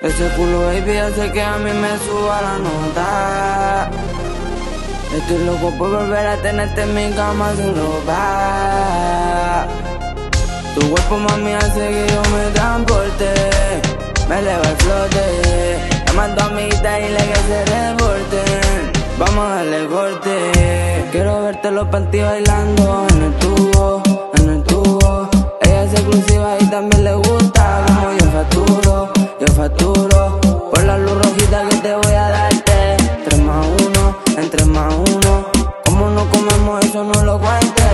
Ese culo baby hace que a mí me suba la nota. Estoy loco por volver a tenerte en mi cama sin ropa. Tu cuerpo mami hace que yo me transporte, me eleva el flote. Llamando a amiguitas y le que se reporten. Vamos a darle corte. Quiero verte los panty bailando en el tubo, en el tubo. Ella es exclusiva y también le gusta como yo facturo, yo facturo. Por la luz rojita que te voy a darte 3 más 1, en 3 más 1. Como no comemos eso no lo cuentes.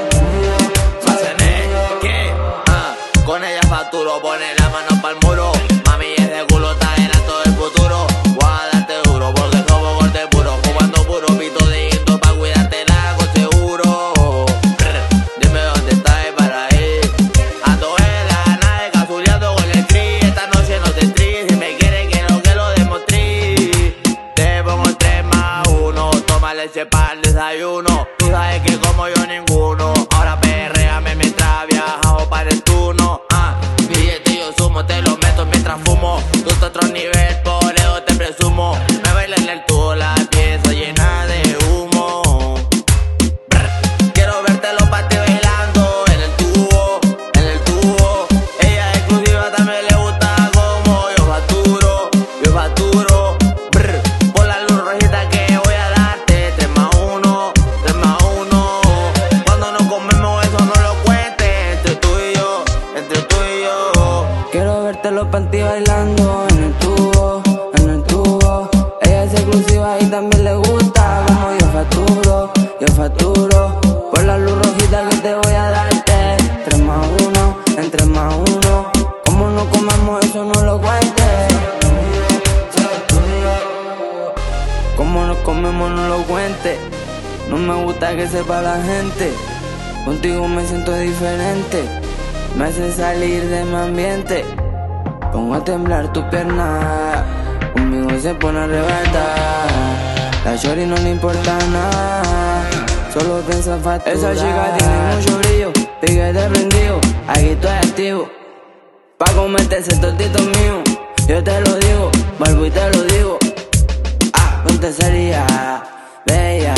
Con ella facturo, pone la mano pa'l muro. Mami ese culo está en todo el futuro. Voy a darte duro porque somos corte puro. Jugando puro pito de guito pa' cuidarte el lago seguro. Dime dónde estás para ir. Ando en la nave casuleando con el tri. Esta noche no te tri. Si me quieres quiero que lo demostré. Te pongo 3 más 1. Toma leche para el desayuno. Tú sabes que como yo ninguno. Ahora perréame mientras viajamos para el turno. Billete yo sumo, te lo meto mientras fumo. Tú estás a otro nivel, por eso te presumo. Me baila en el tubo, la pieza llena de humo. Quiero verte los panty bailando en el tubo, en el tubo. Ella es exclusiva, también le gusta como yo facturo, yo facturo. Por la luz rojita que voy a darte 3 más 1, 3 más 1. Cuando nos comemos eso no lo cuentes, entre tú y yo, entre tú y yo. Quiero verte los panty bailando en el tubo, en el tubo. Ella es exclusiva y también le gusta como yo facturo, yo facturo. Por la luz rojita que te voy a darte 3 más 1, en 3 más 1. Como no comemos eso no lo cuentes. Como no comemos no lo cuentes. No me gusta que sepa la gente. Contigo me siento diferente. Me hace salir de mi ambiente. Pongo a temblar tu pierna. Conmigo se pone a arrebatar. La shorty no le importa nada. Solo piensa en facturar. Esa chica tiene mucho brillo. Piquete prendido. Aquí estoy activo. Pa' comerte ese tortito mío. Yo te lo digo. Vuelvo y te lo digo. Ponte seria, bella,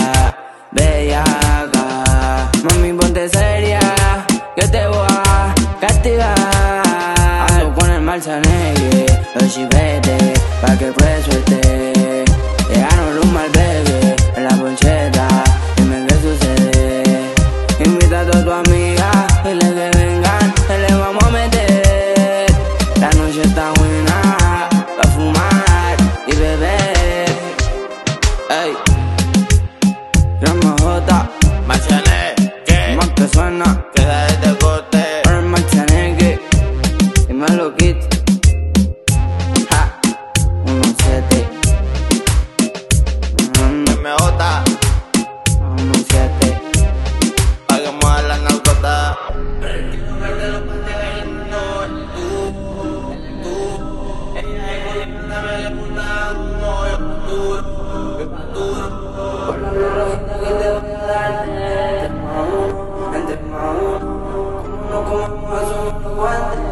bellaca. Mami, ponte seria, que te voy a castigar. Ando con el Marcianeque, los chipetes, pa' que pruebe suerte. Llegaron los Malbec en la poncheta, dime qué sucede. Invita a toda tu amiga, dile que vengan, que le vamos a meter. La noche está buena, pa' fumar y beber. Ey, Grama J, Marcianeque, más que suena, queda este corte. con el Marcianeque, y me lo quito. Ja, 1-7. MJ, 1-7. hagamos a la narcota. Por la luz rojita que te voy a dar 3 más 1, en 3 más 1. Como no comemos eso no lo aguantes.